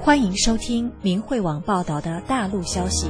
欢迎收听明慧网报道的大陆消息。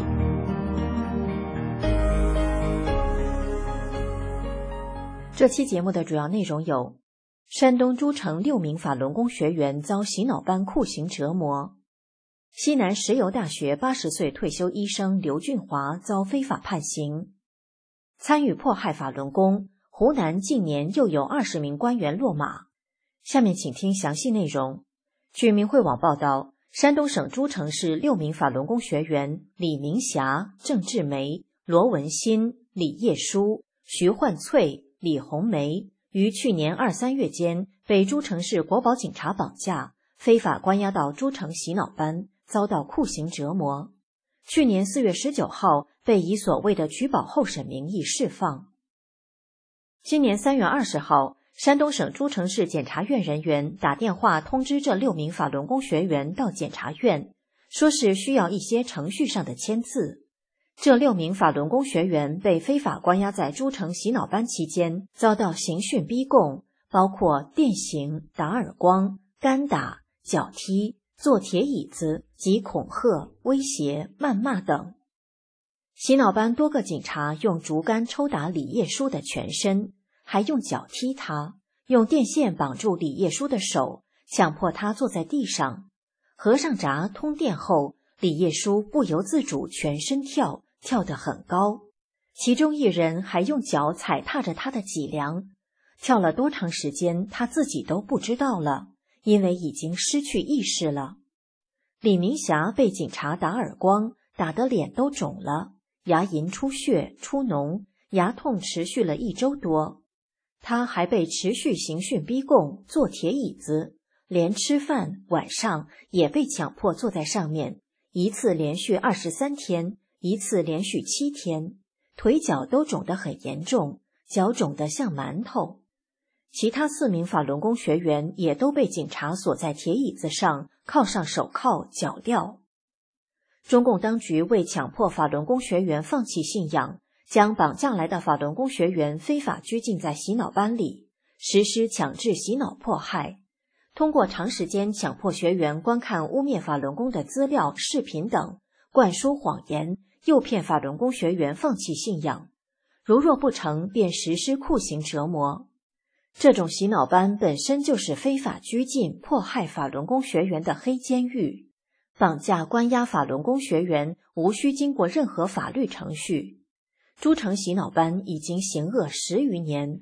这期节目的主要内容有：山东诸城6名法轮功学员遭洗脑班酷刑折磨；西南石油大学80岁退休医生刘俊华遭非法判刑；参与迫害法轮功，湖南近年又有20名官员落马。下面请听详细内容。据明慧网报道，山东省诸城市6名法轮功学员李明霞、郑志梅、罗文新、李叶书、徐焕翠、李红梅于去年2、3月间被诸城市国保警察绑架，非法关押到诸城洗脑班，遭到酷刑折磨。去年4月19号被以所谓的取保候审名义释放。今年3月20号，山东省诸城市检察院人员打电话通知这6名法轮功学员到检察院，说是需要一些程序上的签字。这6名法轮功学员被非法关押在诸城洗脑班期间，遭到刑讯逼供，包括电刑、打耳光、干打、脚踢、坐铁椅子及恐吓、威胁、谩骂等。洗脑班多个警察用竹竿抽打李叶书的全身，还用脚踢他，用电线绑住李叶书的手，强迫他坐在地上。和尚闸通电后，李叶书不由自主全身跳，跳得很高。其中一人还用脚踩踏着他的脊梁，跳了多长时间他自己都不知道了，因为已经失去意识了。李明霞被警察打耳光，打得脸都肿了，牙龈出血出脓，牙痛持续了1周多。他还被持续刑讯逼供，坐铁椅子，连吃饭晚上也被强迫坐在上面，一次连续23天，一次连续7天，腿脚都肿得很严重，脚肿得像馒头。其他4名法轮功学员也都被警察锁在铁椅子上，铐上手铐，脚镣。中共当局为强迫法轮功学员放弃信仰，将绑架来的法轮功学员非法拘禁在洗脑班里，实施强制洗脑迫害，通过长时间强迫学员观看污蔑法轮功的资料、视频等，灌输谎言，诱骗法轮功学员放弃信仰，如若不成，便实施酷刑折磨。这种洗脑班本身就是非法拘禁、迫害法轮功学员的黑监狱，绑架关押法轮功学员无需经过任何法律程序。诸城洗脑班已经行恶10余年。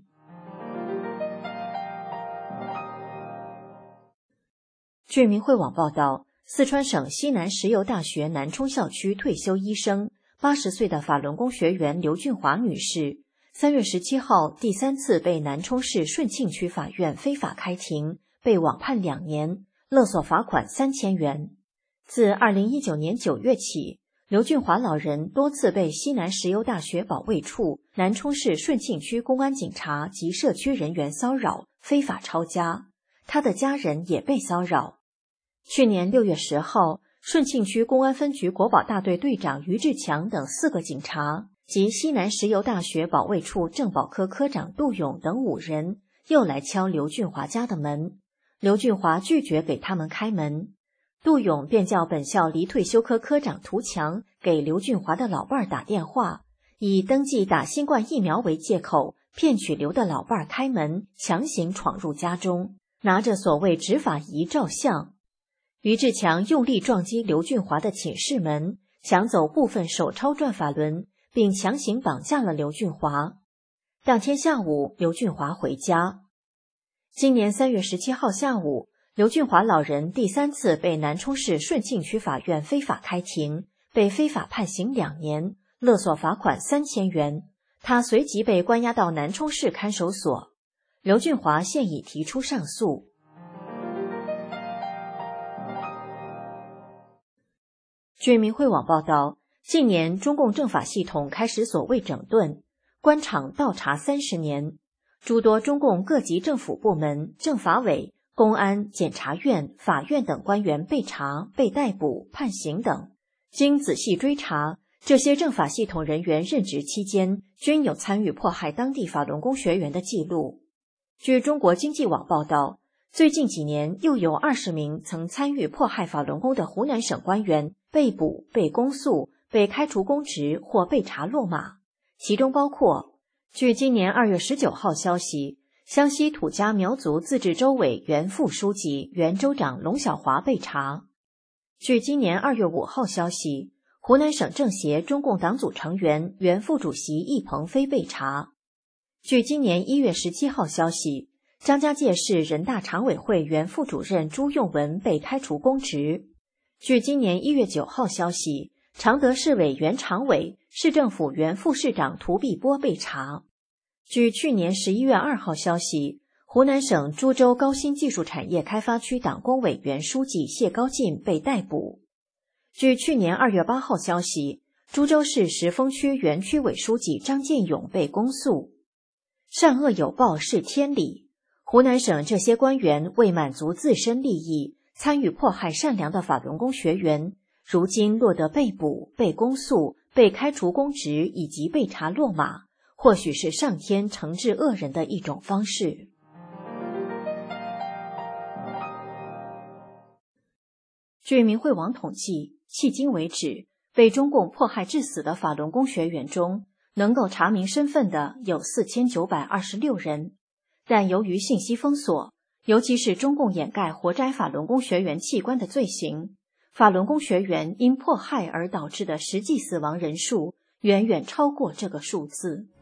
据明慧网报道，四川省西南石油大学南充校区退休医生80岁的法轮功学员刘俊华女士3月17号第3次被南充市顺庆区法院非法开庭，被网判2年，勒索罚款3000元。自2019年9月起，刘俊华老人多次被西南石油大学保卫处、南充市顺庆区公安警察及社区人员骚扰，非法抄家，他的家人也被骚扰。去年6月10号，顺庆区公安分局国保大队队长于志强等4个警察及西南石油大学保卫处政保科科长杜勇等5人又来敲刘俊华家的门，刘俊华拒绝给他们开门。杜勇便叫本校离退休科科长涂强给刘俊华的老伴儿打电话，以登记打新冠疫苗为借口，骗取刘的老伴儿开门，强行闯入家中，拿着所谓执法仪照相。于志强用力撞击刘俊华的寝室门，抢走部分手抄转法轮，并强行绑架了刘俊华。当天下午，刘俊华回家。今年3月17号下午，刘俊华老人第3次被南充市顺庆区法院非法开庭，被非法判刑2年，勒索罚款3000元。他随即被关押到南充市看守所。刘俊华现已提出上诉。据明慧网报道，近年中共政法系统开始所谓整顿，官场倒查30年，诸多中共各级政府部门、政法委、公安、检察院、法院等官员被查、被逮捕、判刑等。经仔细追查，这些政法系统人员任职期间均有参与迫害当地法轮功学员的记录。据中国经济网报道， 最近几年，又有20名曾参与迫害法轮功的湖南省官员被捕、被公诉、被开除公职或被查落马，其中包括据今年2月19号消息，湘西土家苗族自治州委原副书记、原州长龙小华被查。据今年2月5号消息，湖南省政协中共党组成员、原副主席易鹏飞被查。据今年1月17号消息，张家界市人大常委会原副主任朱用文被开除公职。据今年1月9号消息，常德市委原常委、市政府原副市长涂碧波被查。据去年11月2号消息，湖南省株洲高新技术产业开发区党工委原书记谢高进被逮捕。据去年2月8号消息，株洲市石峰区原区委书记张建勇被公诉。善恶有报是天理，湖南省这些官员为满足自身利益，参与迫害善良的法轮功学员，如今落得被捕、被公诉、被开除公职以及被查落马，或许是上天惩治恶人的一种方式。据明慧网统计，迄今为止，被中共迫害致死的法轮功学员中，能够查明身份的有4926人，但由于信息封锁，尤其是中共掩盖活摘法轮功学员器官的罪行，法轮功学员因迫害而导致的实际死亡人数远远超过这个数字。